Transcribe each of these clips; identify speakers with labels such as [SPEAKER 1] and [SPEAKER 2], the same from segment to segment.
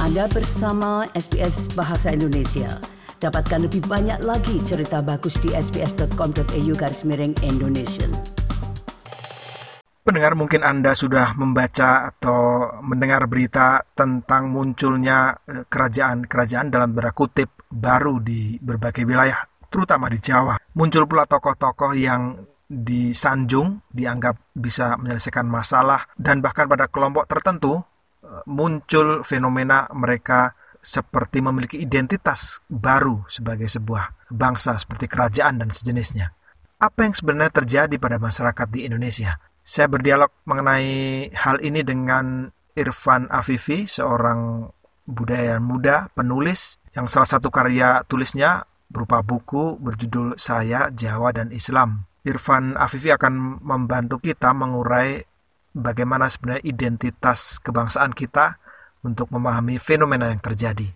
[SPEAKER 1] Anda bersama SBS Bahasa Indonesia. Dapatkan lebih banyak lagi cerita bagus di sbs.com.au/Indonesian.
[SPEAKER 2] Pendengar, mungkin Anda sudah membaca atau mendengar berita tentang munculnya kerajaan-kerajaan dalam tanda kutip baru di berbagai wilayah, terutama di Jawa. Muncul pula tokoh-tokoh yang disanjung, dianggap bisa menyelesaikan masalah, dan bahkan pada kelompok tertentu muncul fenomena mereka seperti memiliki identitas baru sebagai sebuah bangsa seperti kerajaan dan sejenisnya. Apa yang sebenarnya terjadi pada masyarakat di Indonesia? Saya berdialog mengenai hal ini dengan Irfan Afifi, seorang budayawan muda, penulis, yang salah satu karya tulisnya berupa buku berjudul Saya, Jawa, dan Islam. Irfan Afifi akan membantu kita mengurai bagaimana sebenarnya identitas kebangsaan kita untuk memahami fenomena yang terjadi.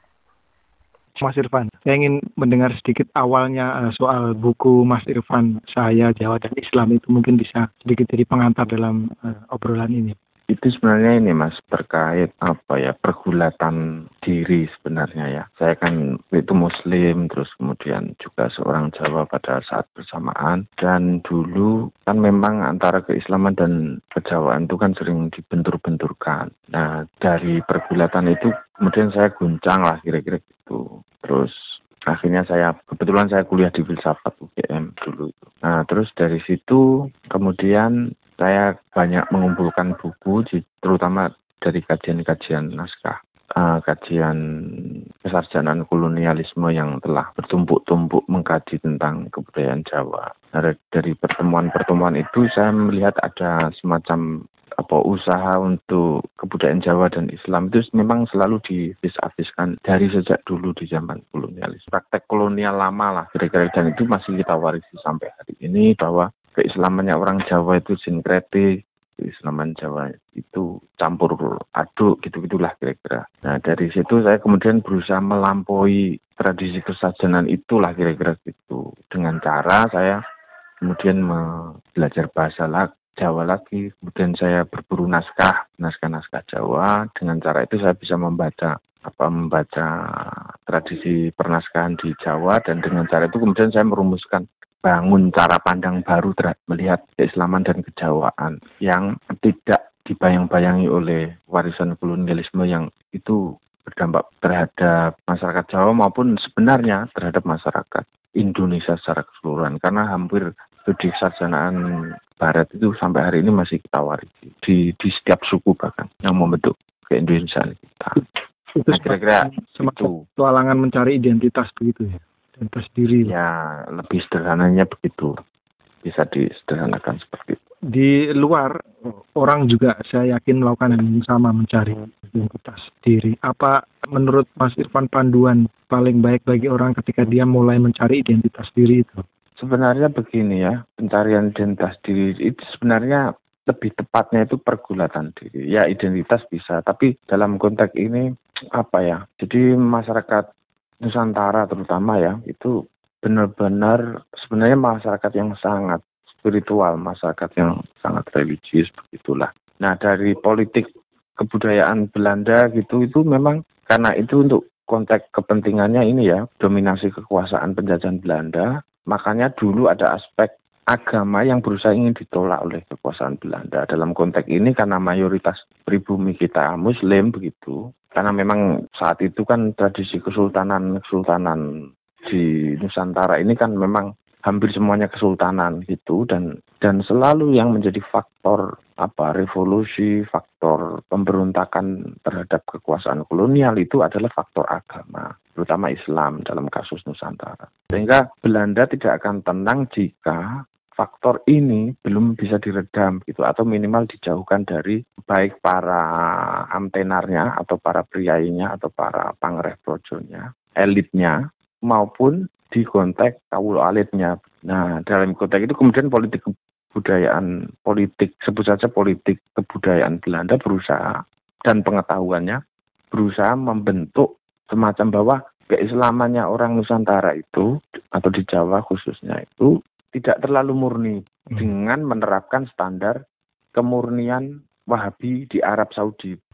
[SPEAKER 3] Mas Irfan, saya ingin mendengar sedikit awalnya soal buku Mas Irfan, Saya, Jawa, dan Islam. Itu mungkin bisa sedikit jadi pengantar dalam obrolan ini.
[SPEAKER 4] Itu sebenarnya ini Mas, terkait pergulatan diri sebenarnya ya. Saya kan itu Muslim, terus kemudian juga seorang Jawa pada saat bersamaan. Dan dulu kan memang antara keislaman dan kejawaan itu kan sering dibentur-benturkan. Nah, dari pergulatan itu kemudian saya guncang lah kira-kira gitu. Terus akhirnya kebetulan saya kuliah di filsafat UGM dulu itu. Nah, terus dari situ kemudian saya banyak mengumpulkan buku, terutama dari kajian-kajian naskah, kajian kesarjanaan kolonialisme yang telah bertumpuk-tumpuk mengkaji tentang kebudayaan Jawa. Nah, dari pertemuan-pertemuan itu saya melihat ada semacam usaha untuk kebudayaan Jawa dan Islam itu memang selalu divis-aviskan dari sejak dulu di zaman kolonialis. Praktek kolonial lama lah kira-kira, dan itu masih kita warisi sampai hari ini, bahwa keislamannya orang Jawa itu sinkretik, keislaman Jawa itu campur aduk, gitu-gitulah kira-kira. Nah, dari situ saya kemudian berusaha melampaui tradisi kesarjanaan itulah kira-kira gitu. Dengan cara saya kemudian belajar bahasa Jawa lagi, kemudian saya berburu naskah Jawa. Dengan cara itu saya bisa membaca tradisi pernaskahan di Jawa, dan dengan cara itu kemudian saya merumuskan bangun cara pandang baru melihat keislaman dan kejawaan yang tidak dibayang-bayangi oleh warisan kolonialisme yang itu berdampak terhadap masyarakat Jawa maupun sebenarnya terhadap masyarakat Indonesia secara keseluruhan, karena hampir studi kesarjanaan Barat itu sampai hari ini masih kita warisi di setiap suku bahkan yang membentuk keindonesiaan kita.
[SPEAKER 3] Itu kira-kira itu tualangan mencari identitas begitu ya, identitas diri.
[SPEAKER 4] Ya, lebih sederhananya begitu, bisa disederhanakan seperti itu.
[SPEAKER 3] Di luar orang juga saya yakin melakukan hal yang sama, mencari identitas diri. Apa menurut Mas Irfan panduan paling baik bagi orang ketika dia mulai mencari identitas diri itu?
[SPEAKER 4] Sebenarnya begini ya, pencarian identitas diri itu sebenarnya lebih tepatnya itu pergulatan diri. Ya, identitas bisa, tapi dalam konteks ini jadi masyarakat Nusantara terutama ya, itu benar-benar sebenarnya masyarakat yang sangat spiritual, masyarakat yang sangat religius, begitulah. Nah, dari politik kebudayaan Belanda gitu, itu memang karena itu untuk konteks kepentingannya ini ya, dominasi kekuasaan penjajahan Belanda, makanya dulu ada aspek agama yang berusaha ingin ditolak oleh kekuasaan Belanda. Dalam konteks ini karena mayoritas pribumi kita Muslim begitu, karena memang saat itu kan tradisi kesultanan di Nusantara ini kan memang hampir semuanya kesultanan gitu, dan selalu yang menjadi faktor revolusi, faktor pemberontakan terhadap kekuasaan kolonial itu adalah faktor agama, terutama Islam dalam kasus Nusantara. Sehingga Belanda tidak akan tenang jika faktor ini belum bisa diredam gitu, atau minimal dijauhkan dari baik para amtenarnya atau para priainya atau para pangreh projonya, elitnya, maupun di konteks kawul alitnya. Nah, dalam konteks itu kemudian politik kebudayaan Belanda berusaha, dan pengetahuannya berusaha membentuk semacam bahwa keislamannya orang Nusantara itu, atau di Jawa khususnya itu, tidak terlalu murni dengan menerapkan standar kemurnian Wahabi di Arab Saudi.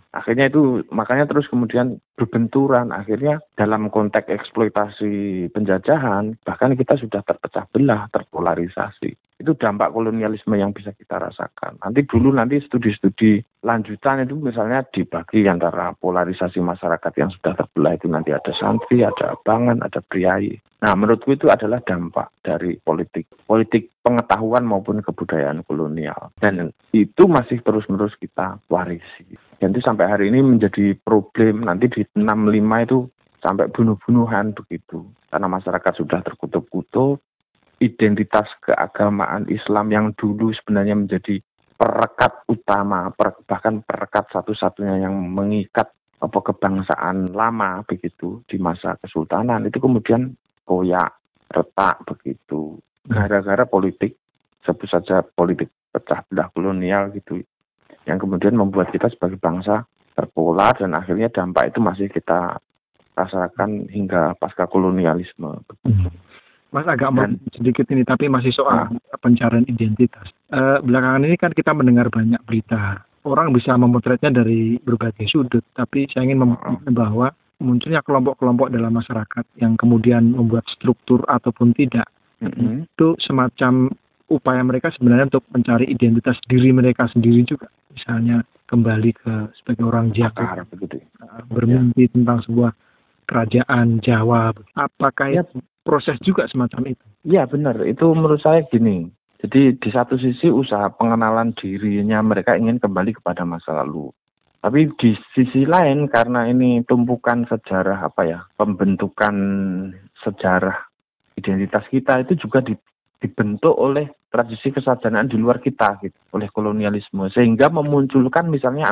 [SPEAKER 4] Akhirnya itu makanya terus kemudian berbenturan. Akhirnya dalam konteks eksploitasi penjajahan bahkan kita sudah terpecah belah, terpolarisasi. Itu dampak kolonialisme yang bisa kita rasakan. Nanti studi-studi lanjutan itu misalnya dibagi antara polarisasi masyarakat yang sudah terbelah itu nanti ada santri, ada abangan, ada priai. Nah, menurutku itu adalah dampak dari politik pengetahuan maupun kebudayaan kolonial. Dan itu masih terus-menerus kita warisi. Dan itu sampai hari ini menjadi problem. Nanti di 65 itu sampai bunuh-bunuhan begitu. Karena masyarakat sudah terkutuk-kutuk, identitas keagamaan Islam yang dulu sebenarnya menjadi perekat utama, bahkan perekat satu-satunya yang mengikat kebangsaan lama begitu di masa kesultanan, itu kemudian koyak, retak begitu. Gara-gara politik, sebut saja politik pecah belah kolonial gitu, yang kemudian membuat kita sebagai bangsa terpolar dan akhirnya dampak itu masih kita rasakan hingga pasca kolonialisme.
[SPEAKER 3] Mas agak sedikit ini, tapi masih soal pencarian identitas. Belakangan ini kan kita mendengar banyak berita. Orang bisa memotretnya dari berbagai sudut, tapi saya ingin bahwa munculnya kelompok-kelompok dalam masyarakat yang kemudian membuat struktur ataupun tidak. Itu semacam upaya mereka sebenarnya untuk mencari identitas diri mereka sendiri juga. Misalnya kembali ke sebagai orang Jawa, bermimpi tentang sebuah kerajaan Jawa. Apakah proses juga semacam itu?
[SPEAKER 4] Iya benar, itu menurut saya gini. Jadi di satu sisi usaha pengenalan dirinya mereka ingin kembali kepada masa lalu. Tapi di sisi lain karena ini tumpukan sejarah pembentukan sejarah identitas kita itu juga dibentuk oleh tradisi kesadaran di luar kita gitu, oleh kolonialisme, sehingga memunculkan misalnya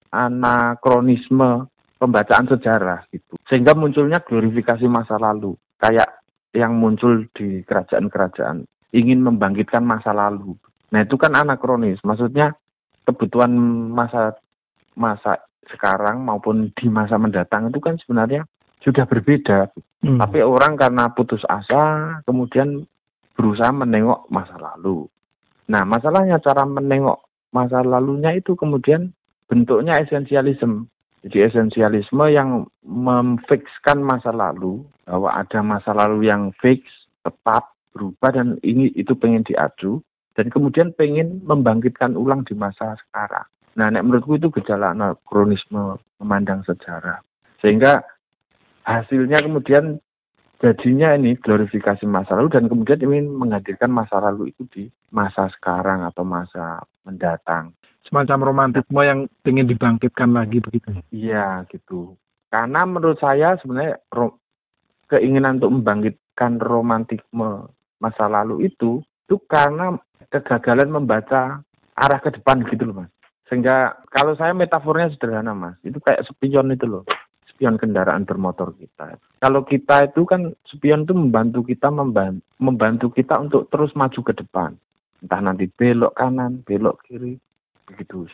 [SPEAKER 4] anakronisme pembacaan sejarah gitu. Sehingga munculnya glorifikasi masa lalu. Kayak yang muncul di kerajaan-kerajaan ingin membangkitkan masa lalu. Nah itu kan anakronis, maksudnya kebutuhan masa sekarang maupun di masa mendatang itu kan sebenarnya sudah berbeda. Tapi orang karena putus asa kemudian berusaha menengok masa lalu. Nah masalahnya cara menengok masa lalunya itu kemudian bentuknya esensialisme. Jadi esensialisme yang memfikskan masa lalu, bahwa ada masa lalu yang fix, tetap, berubah, dan itu pengen diadu, dan kemudian pengen membangkitkan ulang di masa sekarang. Nah, menurutku itu gejala anakronisme memandang sejarah. Sehingga hasilnya kemudian jadinya ini glorifikasi masa lalu, dan kemudian ingin menghadirkan masa lalu itu di masa sekarang atau masa mendatang.
[SPEAKER 3] Semacam romantisme yang ingin dibangkitkan lagi begitu.
[SPEAKER 4] Iya gitu. Karena menurut saya sebenarnya keinginan untuk membangkitkan romantisme masa lalu itu karena kegagalan membaca arah ke depan gitu loh Mas. Sehingga kalau saya metafornya sederhana Mas, itu kayak spion itu loh. Spion kendaraan bermotor kita. Kalau kita itu kan spion itu membantu kita untuk terus maju ke depan. Entah nanti belok kanan, belok kiri. Begitu.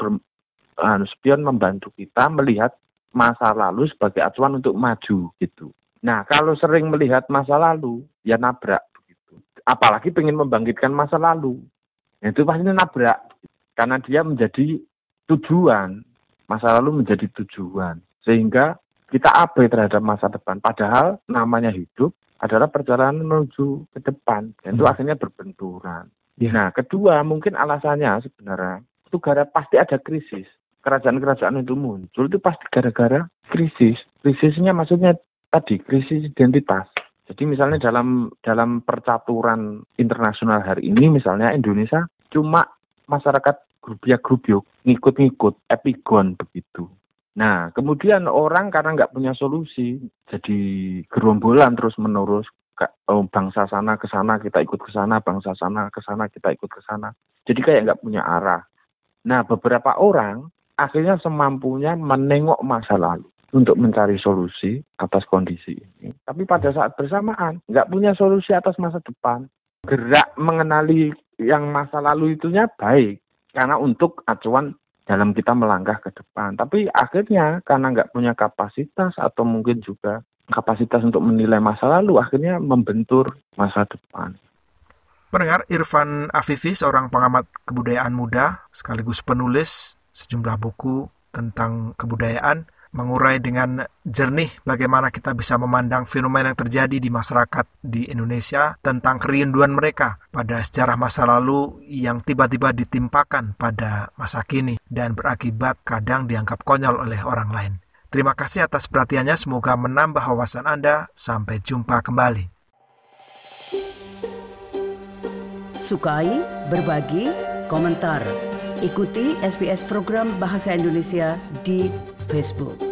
[SPEAKER 4] Spion membantu kita melihat masa lalu sebagai acuan untuk maju gitu. Nah, kalau sering melihat masa lalu, ya nabrak begitu. Apalagi pengen membangkitkan masa lalu. Itu pasti nabrak. Karena dia menjadi tujuan. Masa lalu menjadi tujuan. Sehingga kita abai terhadap masa depan. Padahal namanya hidup adalah perjalanan menuju ke depan. Dan itu akhirnya berbenturan. Yeah. Nah, kedua mungkin alasannya sebenarnya itu pasti ada krisis. Kerajaan-kerajaan itu muncul itu pasti gara-gara krisis. Krisisnya maksudnya tadi krisis identitas. Jadi misalnya dalam percaturan internasional hari ini misalnya Indonesia cuma masyarakat grup-grup ngikut-ngikut epigon begitu. Nah kemudian orang karena nggak punya solusi jadi gerombolan terus menerus. Bangsa sana ke sana kita ikut ke sana, bangsa sana ke sana kita ikut ke sana. Jadi kayak nggak punya arah. Nah, beberapa orang akhirnya semampunya menengok masa lalu untuk mencari solusi atas kondisi ini. Tapi pada saat bersamaan, nggak punya solusi atas masa depan. Gerak mengenali yang masa lalu itunya baik, karena untuk acuan dalam kita melangkah ke depan. Tapi akhirnya karena nggak punya kapasitas atau mungkin juga kapasitas untuk menilai masa lalu, akhirnya membentur masa depan.
[SPEAKER 2] Pendengar, Irfan Afifi, seorang pengamat kebudayaan muda sekaligus penulis sejumlah buku tentang kebudayaan, mengurai dengan jernih bagaimana kita bisa memandang fenomena yang terjadi di masyarakat di Indonesia tentang kerinduan mereka pada sejarah masa lalu yang tiba-tiba ditimpakan pada masa kini dan berakibat kadang dianggap konyol oleh orang lain. Terima kasih atas perhatiannya, semoga menambah wawasan Anda. Sampai jumpa kembali.
[SPEAKER 1] Sukai, berbagi, komentar. Ikuti SBS program Bahasa Indonesia di Facebook.